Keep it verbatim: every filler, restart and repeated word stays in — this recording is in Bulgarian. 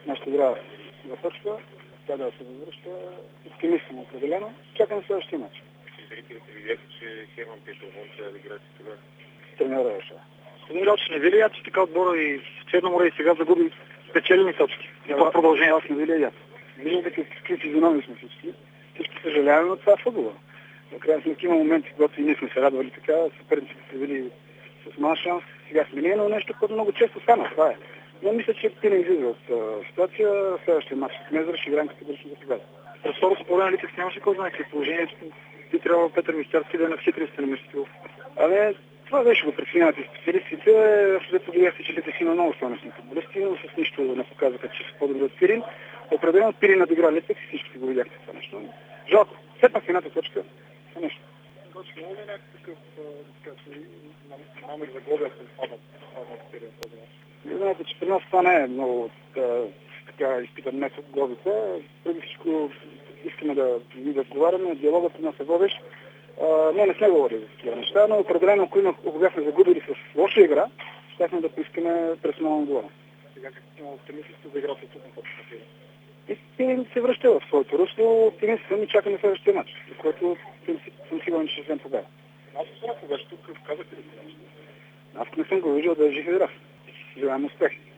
нашата игра започва, тя да се възвръща, оптимист съм определено. Чакам следващия мач. Зрителите видяха, че Херман Петров трябва да играе титуляр. Треньора решава. Господин Галчев, не ви ли я, че така отбора и в Черно море и сега загуби спечелени точки? И това продължение. Аз не ви ли я. Виждам какви физиономии сме всички. Всички съжаляваме, но това е футбола. На крайна сметка има моменти, когато и ние сме се радвали така, съперниците са били с мал шанс, сега сме ние, но нещо, което много често стана. Това е. Но мисля, че Пирин излиза от uh, ситуация. Следващия матч с Мезра ще играем категорично за победа. През второ спорен Литев нямаше кой знае какво положение. Би трябвало Петър Мистярски да е на четиристотин на место. Абе, това беше го преценяват и специалистите. След видяхте, че Литев има много стойностни футболисти, но с нищо не показаха, че са по-добри от Пирин. Определено Пирин надигра Литев и всички го видяхте това нещо. Жалко. Все пак едната точка е нещо. Точно, има ли някакъв номер за глоби, ако паднат Пирин този мач? Не знаете, че при нас това не е много така изпитан метод глобите. Преди всичко искаме да ви да отговаряме. Диалогът при нас е водещ. Не, не сме говорили за такива неща, но определено, ако, има, ако бяхме загубили с лоша игра, щяхме да поискаме персонално отговаряне. Сега какво оптимистите за играта тук на точка Пирин? И Пирин се връща в своето русло. Оптимист съм и чакаме следващия мач, за което съм сигурен, че ще взем победа. Аз съм тук, казахте ли си нещо? Аз не съм го виждал да е жив и здрав. Желаем успех.